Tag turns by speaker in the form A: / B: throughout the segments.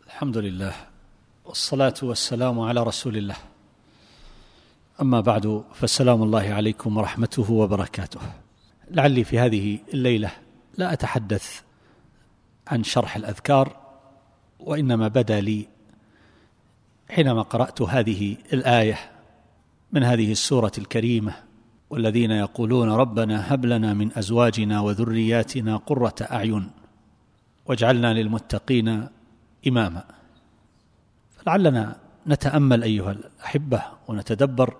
A: الحمد لله والصلاة والسلام على رسول الله. أما بعد، فالسلام الله عليكم ورحمته وبركاته. لعلي في هذه الليلة لا أتحدث عن شرح الأذكار، وإنما بدا لي حينما قرأت هذه الآية من هذه السورة الكريمة: والذين يقولون ربنا هب لنا من أزواجنا وذرياتنا قرة أعين واجعلنا للمتقين إماما. فلعلنا نتأمل أيها الأحبة ونتدبر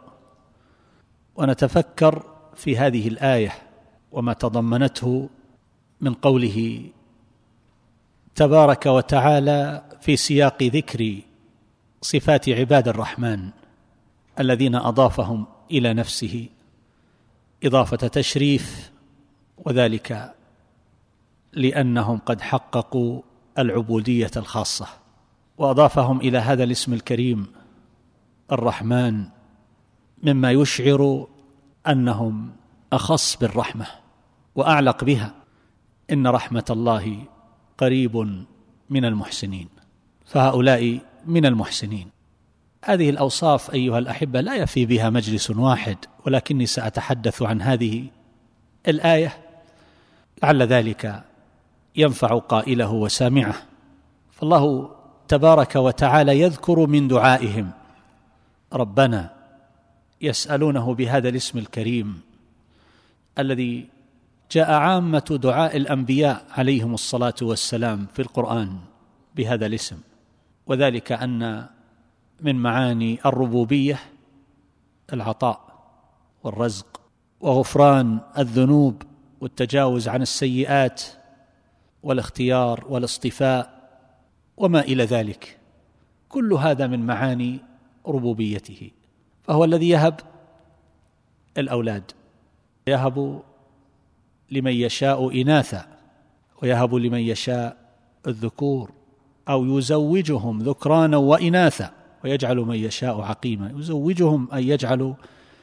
A: ونتفكر في هذه الآية وما تضمنته من قوله تبارك وتعالى في سياق ذكر صفات عباد الرحمن الذين أضافهم إلى نفسه إضافة تشريف، وذلك لأنهم قد حققوا العبودية الخاصة، وأضافهم إلى هذا الاسم الكريم الرحمن مما يشعر أنهم أخص بالرحمة وأعلق بها. إن رحمة الله قريب من المحسنين، فهؤلاء من المحسنين. هذه الأوصاف أيها الأحبة لا يفي بها مجلس واحد، ولكني سأتحدث عن هذه الآية لعل ذلك ينفع قائله وسامعه. فالله تبارك وتعالى يذكر من دعائهم ربنا، يسألونه بهذا الاسم الكريم الذي جاء عامة دعاء الأنبياء عليهم الصلاة والسلام في القرآن بهذا الاسم، وذلك أن من معاني الربوبية العطاء والرزق وغفران الذنوب والتجاوز عن السيئات والاختيار والاصطفاء وما إلى ذلك. كل هذا من معاني ربوبيته. فهو الذي يهب الأولاد، يهب لمن يشاء إناثا ويهب لمن يشاء الذكور، أو يزوجهم ذكرانا وإناثا ويجعل من يشاء عقيما. يزوجهم أن يجعل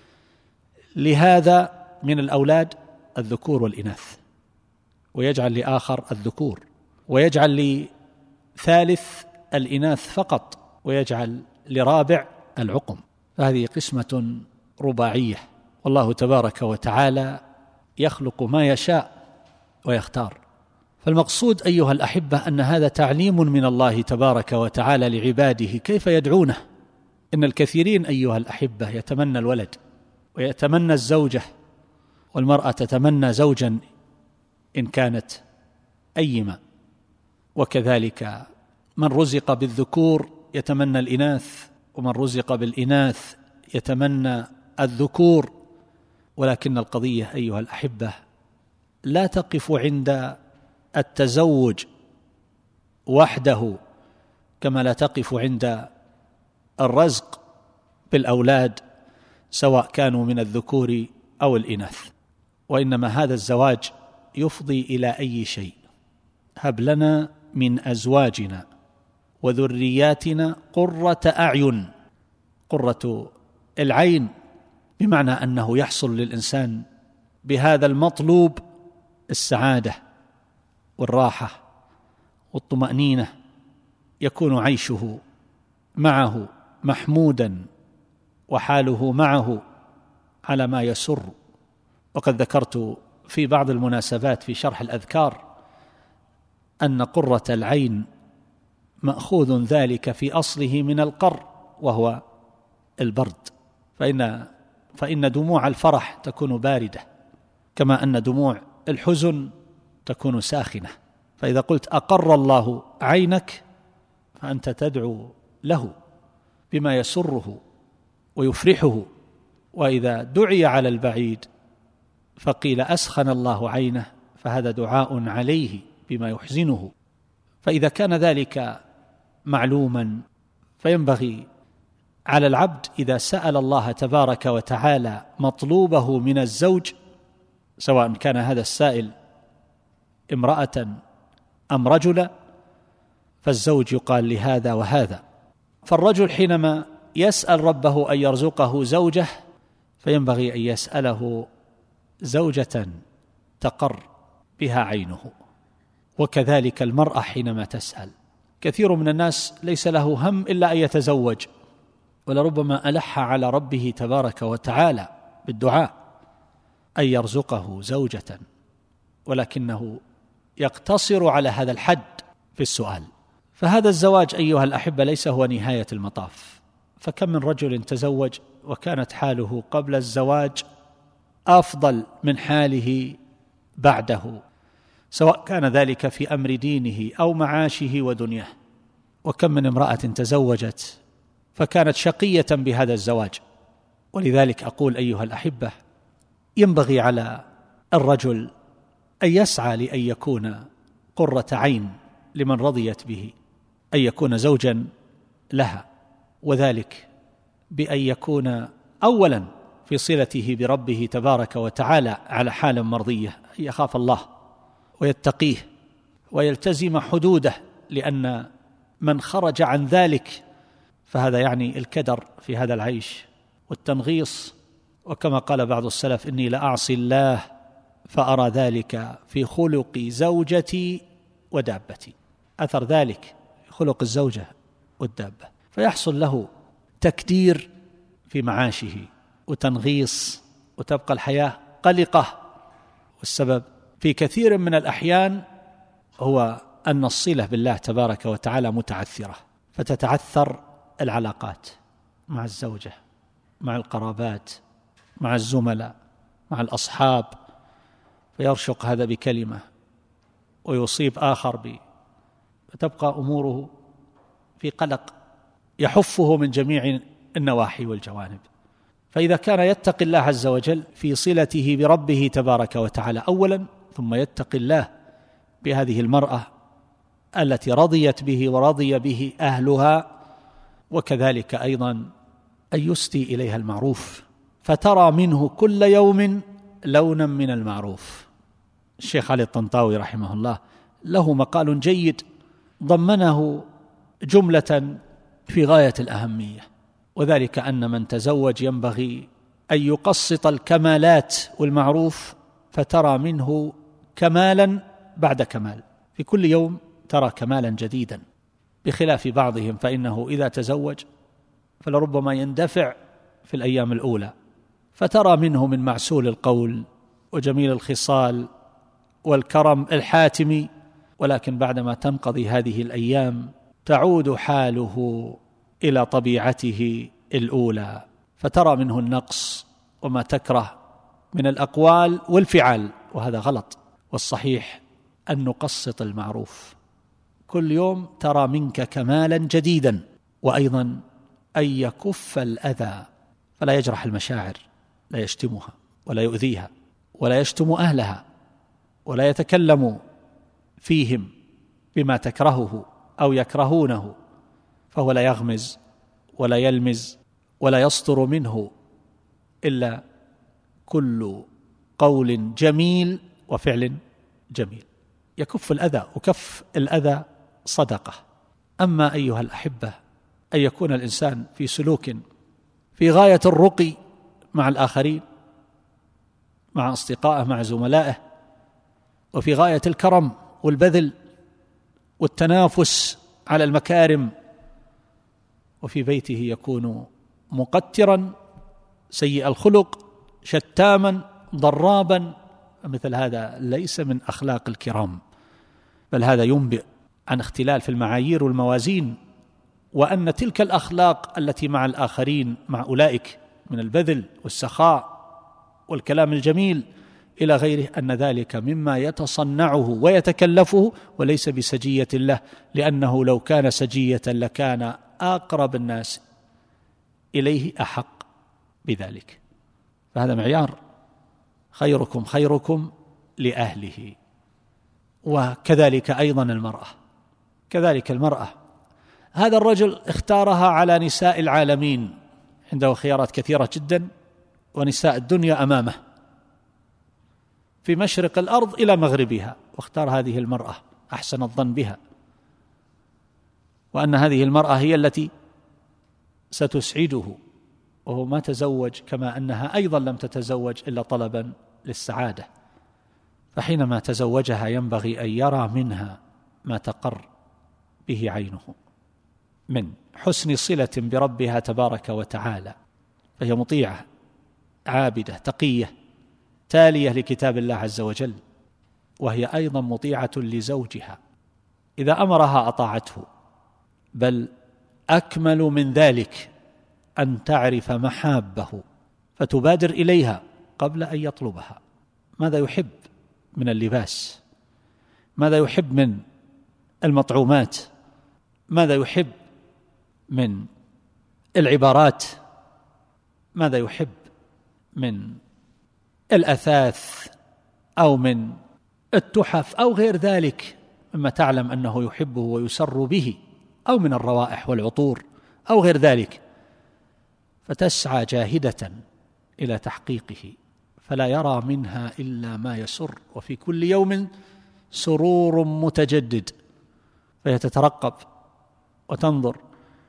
A: لهذا من الأولاد الذكور والإناث، ويجعل لآخر الذكور، ويجعل لثالث الإناث فقط، ويجعل لرابع العقم. فهذه قسمة رباعية، والله تبارك وتعالى يخلق ما يشاء ويختار. فالمقصود أيها الأحبة أن هذا تعليم من الله تبارك وتعالى لعباده كيف يدعونه. إن الكثيرين أيها الأحبة يتمنى الولد ويتمنى الزوجة، والمرأة تتمنى زوجا إن كانت أيما، وكذلك من رزق بالذكور يتمنى الإناث، ومن رزق بالإناث يتمنى الذكور. ولكن القضية أيها الأحبة لا تقف عند التزوج وحده، كما لا تقف عند الرزق بالأولاد سواء كانوا من الذكور أو الإناث، وإنما هذا الزواج يفضي إلى أي شيء. هب لنا من أزواجنا وذرياتنا قرة أعين. قرة العين بمعنى أنه يحصل للإنسان بهذا المطلوب السعادة والراحة والطمأنينة، يكون عيشه معه محمودا وحاله معه على ما يسر. وقد ذكرت في بعض المناسبات في شرح الأذكار أن قرة العين مأخوذ ذلك في أصله من القر، وهو البرد. فإن دموع الفرح تكون باردة، كما أن دموع الحزن تكون ساخنة. فإذا قلت أقر الله عينك فأنت تدعو له بما يسره ويفرحه. وإذا دعي على البعيد فقيل أسخن الله عينه، فهذا دعاء عليه بما يحزنه. فإذا كان ذلك معلوما فينبغي على العبد إذا سأل الله تبارك وتعالى مطلوبه من الزوج، سواء كان هذا السائل امرأة أم رجلا، فالزوج يقال لهذا وهذا. فالرجل حينما يسأل ربه أن يرزقه زوجة فينبغي أن يسأله زوجة تقر بها عينه، وكذلك المرأة حينما تسأل كثير من الناس ليس له هم إلا أن يتزوج، ولربما ألح على ربه تبارك وتعالى بالدعاء أن يرزقه زوجة، ولكنه يقتصر على هذا الحد في السؤال. فهذا الزواج أيها الأحبة ليس هو نهاية المطاف، فكم من رجل تزوج وكانت حاله قبل الزواج أفضل من حاله بعده، سواء كان ذلك في أمر دينه أو معاشه ودنياه. وكم من امرأة تزوجت فكانت شقية بهذا الزواج. ولذلك أقول أيها الأحبة، ينبغي على الرجل أن يسعى لأن يكون قرة عين لمن رضيت به، أن يكون زوجا لها، وذلك بأن يكون أولا في صلته بربه تبارك وتعالى على حال مرضية، أن يخاف الله ويتقيه ويلتزم حدوده، لأن من خرج عن ذلك فهذا يعني الكدر في هذا العيش والتنغيص. وكما قال بعض السلف: إني لأعصي الله فأرى ذلك في خلق زوجتي ودابتي. أثر ذلك في خلق الزوجة والدابة، فيحصل له تكدير في معاشه وتنغيص، وتبقى الحياة قلقة. والسبب في كثير من الأحيان هو أن الصلة بالله تبارك وتعالى متعثرة، فتتعثر العلاقات مع الزوجة، مع القرابات، مع الزملاء، مع الأصحاب، فيرشق هذا بكلمة ويصيب آخر فتبقى أموره في قلق يحفه من جميع النواحي والجوانب. فإذا كان يتقي الله عز وجل في صلته بربه تبارك وتعالى أولا، ثم يتقي الله بهذه المرأة التي رضيت به ورضي به أهلها، وكذلك أيضا أن يسدي إليها المعروف، فترى منه كل يوم لونا من المعروف. الشيخ علي الطنطاوي رحمه الله له مقال جيد ضمنه جملة في غاية الأهمية، وذلك أن من تزوج ينبغي أن يقسط الكمالات والمعروف، فترى منه كمالا بعد كمال، في كل يوم ترى كمالا جديدا، بخلاف بعضهم فإنه إذا تزوج فلربما يندفع في الأيام الأولى، فترى منه من معسول القول وجميل الخصال والكرم الحاتمي، ولكن بعدما تنقضي هذه الأيام تعود حاله إلى طبيعته الأولى، فترى منه النقص وما تكره من الأقوال والفعال، وهذا غلط. والصحيح أن نقسط المعروف، كل يوم ترى منك كمالا جديدا، وأيضا أن يكف الأذى، فلا يجرح المشاعر، لا يشتمها ولا يؤذيها ولا يشتم أهلها ولا يتكلم فيهم بما تكرهه أو يكرهونه، فهو لا يغمز ولا يلمز ولا يصدر منه إلا كل قول جميل وفعل جميل يكف الأذى، وكف الأذى صدقة. أما أيها الأحبة أن يكون الإنسان في سلوك في غاية الرقي مع الآخرين، مع أصدقائه، مع زملائه، وفي غاية الكرم والبذل والتنافس على المكارم، وفي بيته يكون مقترا سيء الخلق شتاما ضرابا، مثل هذا ليس من أخلاق الكرام، بل هذا ينبئ عن اختلال في المعايير والموازين، وأن تلك الأخلاق التي مع الآخرين، مع أولئك من البذل والسخاء والكلام الجميل إلى غيره، أن ذلك مما يتصنعه ويتكلفه وليس بسجية له، لأنه لو كان سجية لكان أقرب الناس إليه أحق بذلك. فهذا معيار: خيركم خيركم لأهله. وكذلك أيضا المرأة، كذلك المرأة، هذا الرجل اختارها على نساء العالمين، عنده خيارات كثيرة جدا، ونساء الدنيا أمامه في مشرق الأرض إلى مغربها، واختار هذه المرأة، أحسن الظن بها، وأن هذه المرأة هي التي ستسعده، وهو ما تزوج كما أنها أيضا لم تتزوج إلا طلبا للسعادة. فحينما تزوجها ينبغي أن يرى منها ما تقر به عينه من حسن صلة بربها تبارك وتعالى، فهي مطيعة عابدة تقية تالية لكتاب الله عز وجل، وهي أيضا مطيعة لزوجها إذا أمرها أطاعته، بل أكمل من ذلك أن تعرف محابه فتبادر إليها قبل أن يطلبها. ماذا يحب من اللباس؟ ماذا يحب من المطعومات؟ ماذا يحب من العبارات؟ ماذا يحب من الأثاث أو من التحف أو غير ذلك مما تعلم أنه يحبه ويسر به، أو من الروائح والعطور أو غير ذلك، فتسعى جاهدة إلى تحقيقه، فلا يرى منها إلا ما يسر، وفي كل يوم سرور متجدد، فهي تترقب وتنظر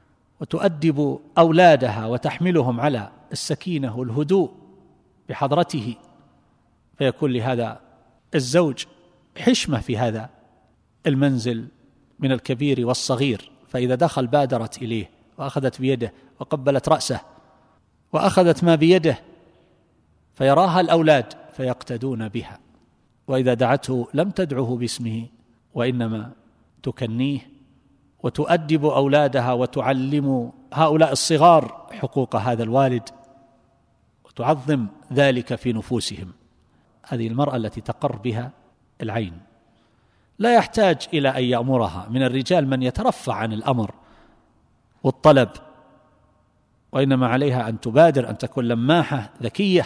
A: وتؤدب أولادها وتحملهم على السكينة والهدوء بحضرته، فيكون لهذا الزوج حشمة في هذا المنزل من الكبير والصغير، فإذا دخل بادرت إليه وأخذت بيده وقبلت رأسه وأخذت ما بيده، فيراها الأولاد فيقتدون بها، وإذا دعته لم تدعه باسمه وإنما تكنيه وتؤدب أولادها وتعلم هؤلاء الصغار حقوق هذا الوالد وتعظم ذلك في نفوسهم. هذه المرأة التي تقر بها العين، لا يحتاج إلى أن يأمرها. من الرجال من يترفع عن الأمر والطلب، وإنما عليها أن تبادر، أن تكون لماحة ذكية،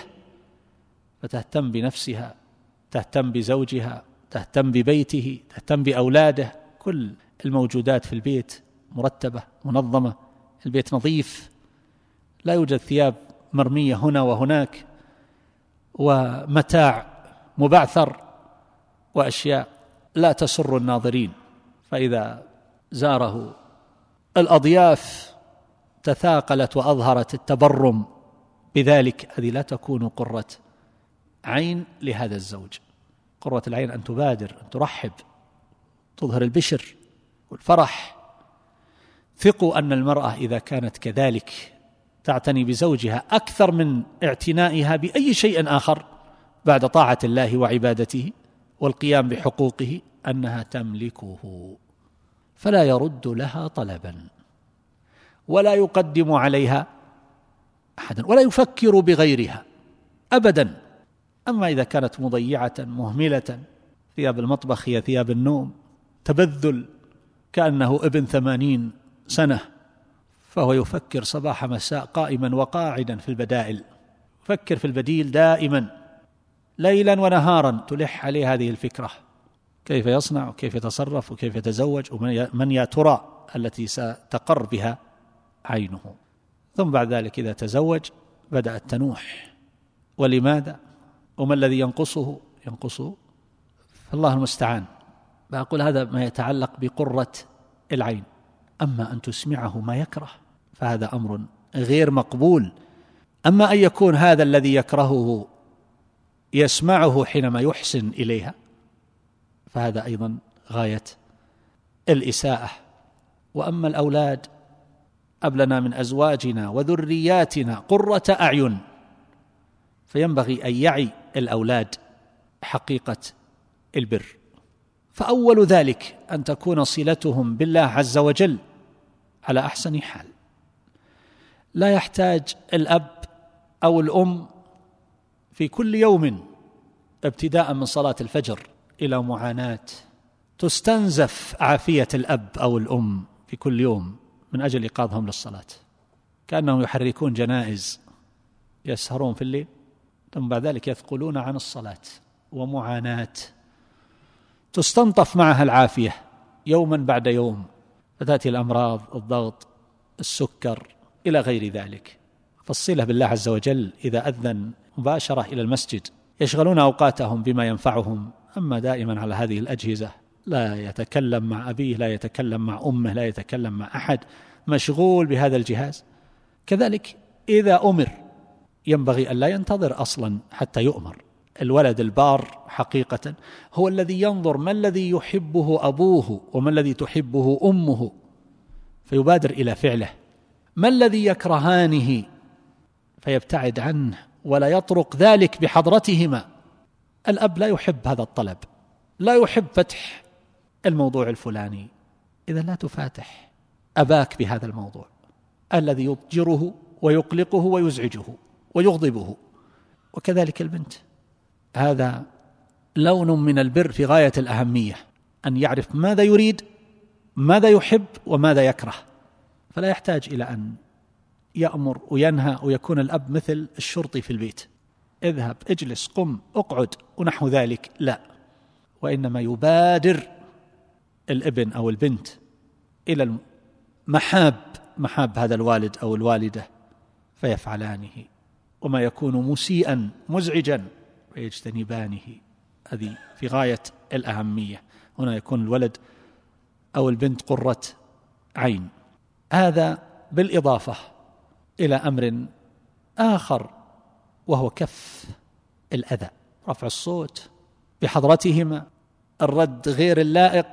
A: فتهتم بنفسها، تهتم بزوجها، تهتم ببيته، تهتم بأولاده، كل الموجودات في البيت مرتبة منظمة، البيت نظيف، لا يوجد ثياب مرمية هنا وهناك، ومتاع مبعثر، وأشياء لا تسر الناظرين. فإذا زاره الأضياف تثاقلت وأظهرت التبرم بذلك، هذه لا تكون قرة عين لهذا الزوج. قرة العين أن تبادر، أن ترحب، تظهر البشر والفرح. ثقوا أن المرأة إذا كانت كذلك تعتني بزوجها أكثر من اعتنائها بأي شيء آخر بعد طاعة الله وعبادته والقيام بحقوقه، أنها تملكه، فلا يرد لها طلبا ولا يقدم عليها أحدا ولا يفكر بغيرها أبدا. أما إذا كانت مضيعة مهملة، ثياب المطبخ هي ثياب النوم، تبذل كأنه ابن 80 سنة، فهو يفكر صباح مساء قائما وقاعدا في البدائل، يفكر في البديل دائما ليلا ونهارا، تلح عليه هذه الفكرة، كيف يصنع وكيف يتصرف وكيف يتزوج، ومن يا ترى التي ستقر بها عينه. ثم بعد ذلك إذا تزوج بدأت تنوح، ولماذا؟ وما الذي ينقصه؟ فالله المستعان. بقول هذا ما يتعلق بقرة العين. أما أن تسمعه ما يكره فهذا أمر غير مقبول. أما أن يكون هذا الذي يكرهه يسمعه حينما يحسن إليها، فهذا أيضا غاية الإساءة. وأما الأولاد، أبلنا من أزواجنا وذرياتنا قرة أعين، فينبغي أن يعي الأولاد حقيقة البر. فأول ذلك أن تكون صلتهم بالله عز وجل على أحسن حال. لا يحتاج الأب أو الأم في كل يوم ابتداء من صلاة الفجر إلى معاناة تستنزف عافية الأب أو الأم في كل يوم من أجل إيقاظهم للصلاة، كأنهم يحركون جنائز، يسهرون في الليل ثم بعد ذلك يثقلون عن الصلاة، ومعاناة تستنطف معها العافية يوما بعد يوم، فتأتي الأمراض، الضغط، السكر إلى غير ذلك. فالصلة بالله عز وجل إذا أذن مباشرة إلى المسجد، يشغلون أوقاتهم بما ينفعهم. أما دائما على هذه الأجهزة، لا يتكلم مع أبيه، لا يتكلم مع أمه، لا يتكلم مع أحد، مشغول بهذا الجهاز. كذلك إذا أمر ينبغي أن لا ينتظر أصلا حتى يؤمر، الولد البار حقيقة هو الذي ينظر ما الذي يحبه أبوه وما الذي تحبه أمه فيبادر إلى فعله، ما الذي يكرهانه فيبتعد عنه ولا يطرق ذلك بحضرتهما. الأب لا يحب هذا الطلب، لا يحب فتح الموضوع الفلاني، إذا لا تفاتح أباك بهذا الموضوع الذي يضجره ويقلقه ويزعجه ويغضبه. وكذلك البنت، هذا لون من البر في غاية الأهمية، أن يعرف ماذا يريد، ماذا يحب وماذا يكره، فلا يحتاج إلى أن يأمر وينهى ويكون الأب مثل الشرطي في البيت، اذهب اجلس قم اقعد ونحو ذلك، لا، وإنما يبادر الابن أو البنت إلى محاب هذا الوالد أو الوالدة فيفعلانه، وما يكون مسيئا مزعجا ويجتنبانه. هذه في غاية الأهمية، هنا يكون الولد أو البنت قرة عين. هذا بالإضافة إلى أمر آخر وهو كف الأذى، رفع الصوت بحضرتهما، الرد غير اللائق،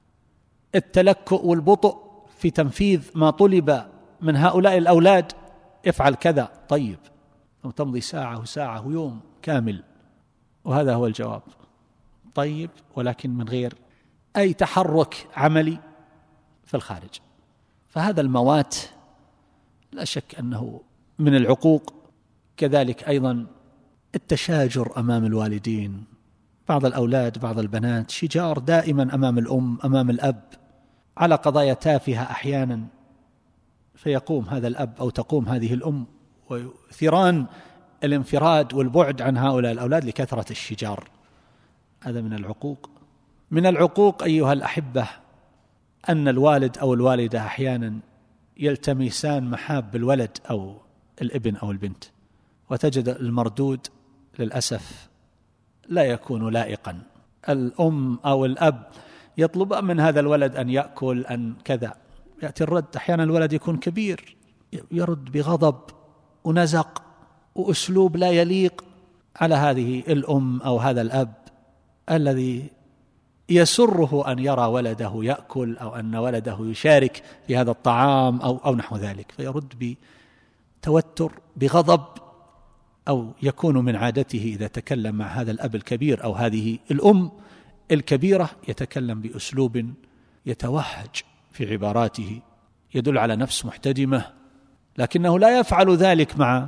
A: التلكؤ والبطء في تنفيذ ما طلب من هؤلاء الأولاد، افعل كذا، طيب، وتمضي ساعة وساعة ويوم كامل وهذا هو الجواب، طيب، ولكن من غير أي تحرك عملي في الخارج. فهذا الموات لا شك أنه من العقوق. كذلك أيضا التشاجر أمام الوالدين، بعض الأولاد بعض البنات شجار دائما أمام الأم أمام الأب على قضايا تافهة أحيانا، فيقوم هذا الأب أو تقوم هذه الأم ويثيران الانفراد والبعد عن هؤلاء الأولاد لكثرة الشجار. هذا من العقوق. من العقوق أيها الأحبة أن الوالد أو الوالدة أحيانا يلتمسان محاب الولد أو الابن أو البنت، وتجد المردود للأسف لا يكون لائقا. الأم أو الأب يطلب من هذا الولد أن يأكل أن كذا، يأتي الرد أحيانا الولد يكون كبير يرد بغضب ونزق وأسلوب لا يليق على هذه الأم أو هذا الأب الذي يسره أن يرى ولده يأكل أو أن ولده يشارك في هذا الطعام أو نحو ذلك، فيرد بتوتر بغضب، أو يكون من عادته إذا تكلم مع هذا الأب الكبير أو هذه الأم الكبيرة يتكلم بأسلوب يتوهج في عباراته يدل على نفس محتدمة، لكنه لا يفعل ذلك مع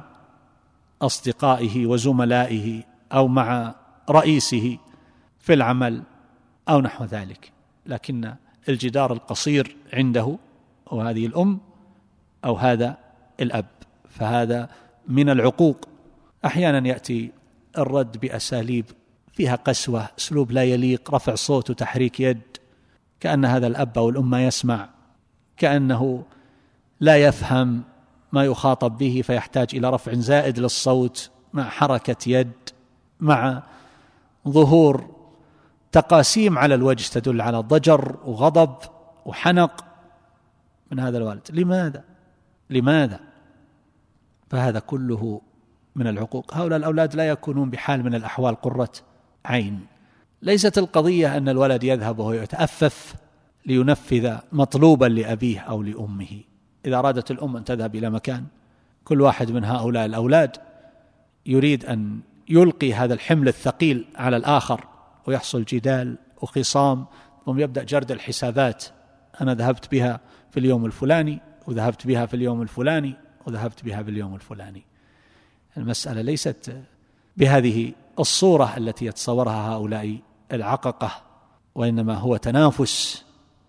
A: أصدقائه وزملائه أو مع رئيسه في العمل أو نحو ذلك، لكن الجدار القصير عنده أو هذه الأم أو هذا الأب. فهذا من العقوق. أحيانا يأتي الرد بأساليب فيها قسوة، أسلوب لا يليق، رفع صوت وتحريك يد، كأن هذا الأب أو الأم ما يسمع، كأنه لا يفهم ما يخاطب به فيحتاج إلى رفع زائد للصوت مع حركة يد، مع ظهور تقاسيم على الوجه تدل على ضجر وغضب وحنق من هذا الوالد. لماذا؟ فهذا كله من العقوق. هؤلاء الأولاد لا يكونون بحال من الأحوال قرة عين. ليست القضية أن الولد يذهب وهو يتأفف لينفذ مطلوبا لأبيه أو لأمه. إذا أرادت الأم أن تذهب إلى مكان، كل واحد من هؤلاء الأولاد يريد أن يلقي هذا الحمل الثقيل على الآخر ويحصل جدال وخصام، ثم يبدأ جرد الحسابات، أنا ذهبت بها في اليوم الفلاني وذهبت بها في اليوم الفلاني وذهبت بها في اليوم الفلاني. المسألة ليست بهذه الصورة التي يتصورها هؤلاء العققة، وإنما هو تنافس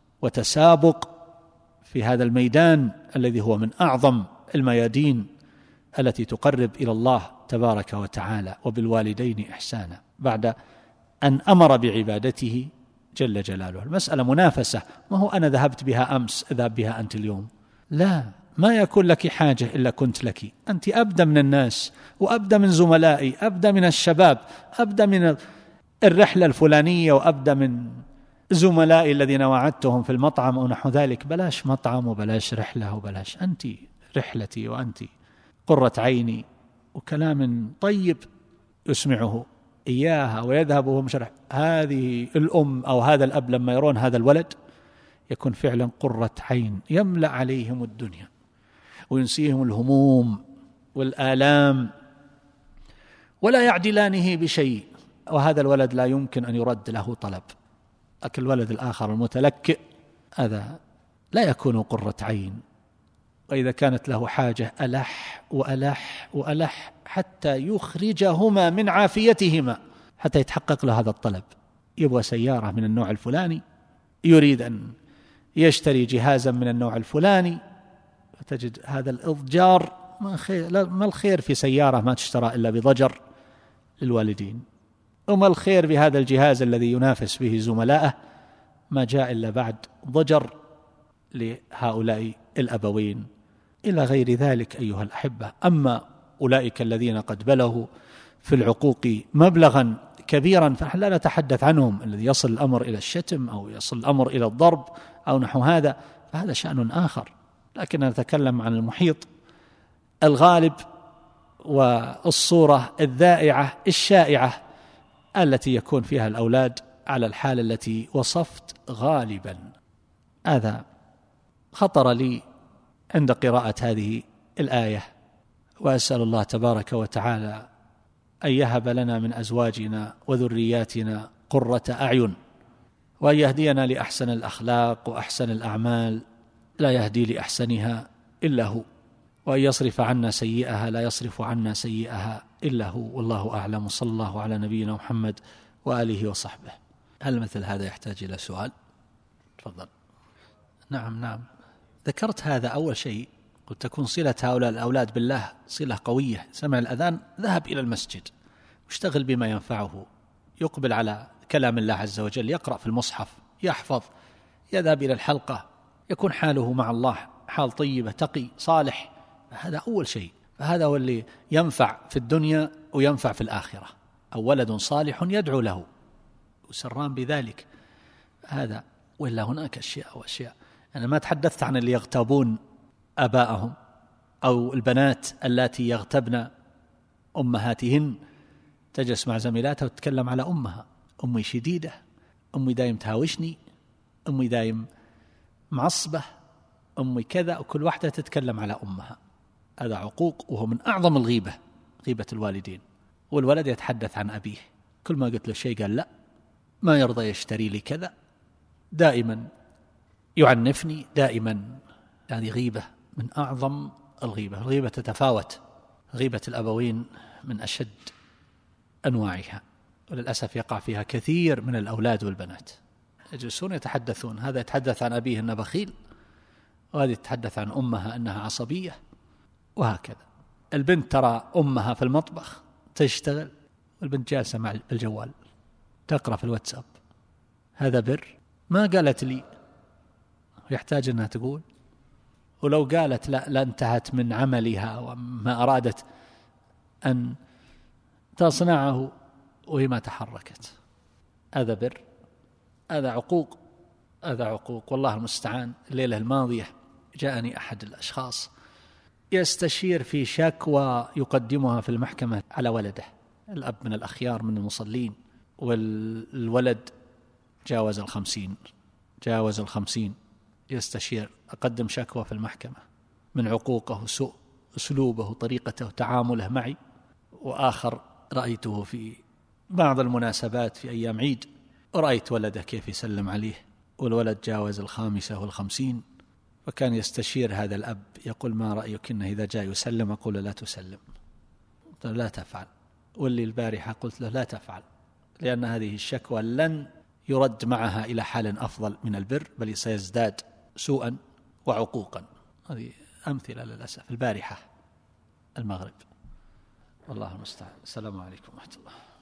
A: وتسابق في هذا الميدان الذي هو من أعظم الميادين التي تقرب إلى الله تبارك وتعالى، وبالوالدين إحسانا، بعد أن أمر بعبادته جل جلاله. المسألة منافسة، ما هو أنا ذهبت بها أمس أذهب بها أنت اليوم، لا، ما يكون لك حاجة إلا كنت لك أنت. أبدأ من الناس وأبدأ من زملائي، أبدأ من الشباب، أبدأ من الرحلة الفلانية، وأبدأ من زملائي الذين وعدتهم في المطعم أو نحو ذلك. بلاش مطعم وبلاش رحلة وبلاش، أنت رحلتي وأنت قرة عيني، وكلام طيب يسمعه إياها ويذهب وهو مشرح. هذه الأم أو هذا الأب لما يرون هذا الولد يكون فعلا قرة عين، يملأ عليهم الدنيا وينسيهم الهموم والآلام ولا يعدلانه بشيء. وهذا الولد لا يمكن أن يرد له طلب، لكن الولد الآخر المتلكئ هذا لا يكون قرة عين، وإذا كانت له حاجة ألح وألح وألح حتى يخرجهما من عافيتهما حتى يتحقق له هذا الطلب. يبغى سيارة من النوع الفلاني، يريد أن يشتري جهازا من النوع الفلاني، فتجد هذا الإضجار. ما الخير في سيارة ما تشترى إلا بضجر للوالدين، وما الخير بهذا الجهاز الذي ينافس به زملائه ما جاء إلا بعد ضجر لهؤلاء الأبوين إلى غير ذلك أيها الأحبة. أما أولئك الذين قد بلغوا في العقوق مبلغا كبيرا فنحن لا نتحدث عنهم، الذي يصل الأمر إلى الشتم أو يصل الأمر إلى الضرب أو نحو هذا فهذا شأن آخر، لكن نتكلم عن المحيط الغالب والصورة الذائعة الشائعة التي يكون فيها الأولاد على الحالة التي وصفت غالبا. هذا خطر لي عند قراءة هذه الآية، وأسأل الله تبارك وتعالى أن يهب لنا من أزواجنا وذرياتنا قرة أعين، وأن يهدينا لأحسن الأخلاق وأحسن الأعمال لا يهدي لأحسنها إلا هو، وأن يصرف عنا سيئها لا يصرف عنا سيئها إلا هو، والله أعلم. صلى الله على نبينا محمد وآله وصحبه. هل مثل هذا يحتاج إلى سؤال؟ تفضل. نعم ذكرت هذا أول شيء، قد تكون صلة هؤلاء الأولاد بالله صلة قوية. سمع الأذان ذهب إلى المسجد، واشتغل بما ينفعه، يقبل على كلام الله عز وجل، يقرأ في المصحف، يحفظ، يذهب إلى الحلقة، يكون حاله مع الله حال طيبة، تقي، صالح. هذا أول شيء، فهذا هو اللي ينفع في الدنيا وينفع في الآخرة. أو ولد صالح يدعو له وسران بذلك هذا. وإلا هناك أشياء وأشياء. أنا ما تحدثت عن اللي يغتابون آباءهم أو البنات التي يغتبن أمهاتهن، تجلس مع زميلاتها وتتكلم على أمها: أمي شديدة، أمي دايم تهاوشني، أمي دايم معصبة، أمي كذا، وكل واحدة تتكلم على أمها. هذا عقوق، وهو من أعظم الغيبة، غيبة الوالدين. والولد يتحدث عن أبيه، كل ما قلت له شيء قال لا، ما يرضى يشتري لي كذا، دائما يعنفني، دائما. يعني غيبة من أعظم الغيبة. الغيبة تتفاوت، غيبة الأبوين من أشد أنواعها، وللأسف يقع فيها كثير من الأولاد والبنات. يجلسون يتحدثون، هذا يتحدث عن أبيه أنه بخيل، وهذه تتحدث عن أمها أنها عصبية، وهكذا. البنت ترى أمها في المطبخ تشتغل، والبنت جالسة مع الجوال تقرأ في الواتساب. هذا بر؟ ما قالت لي، يحتاج أنها تقول. ولو قالت لا انتهت من عملها وما أرادت أن تصنعه وهي ما تحركت. هذا بر؟ هذا عقوق، هذا عقوق، والله المستعان. الليلة الماضية جاءني أحد الأشخاص يستشير في شكوى يقدمها في المحكمة على ولده. الأب من الأخيار من المصلين، والولد جاوز 50، يستشير: أقدم شكوى في المحكمة من عقوقه، سوء أسلوبه، طريقته، تعامله معي. وآخر رأيته في بعض المناسبات في أيام عيد، ورأيت ولده كيف يسلم عليه، والولد جاوز 55، وكان يستشير هذا الأب، يقول: ما رأيك إنه إذا جاء يسلم؟ أقول: لا تسلم، لا تفعل. واللي البارحة قلت له: لا تفعل، لأن هذه الشكوى لن يرد معها إلى حال أفضل من البر، بل سيزداد سوءا وعقوقا. هذه أمثلة للأسف البارحة المغرب، والله المستعان. السلام عليكم ورحمة الله.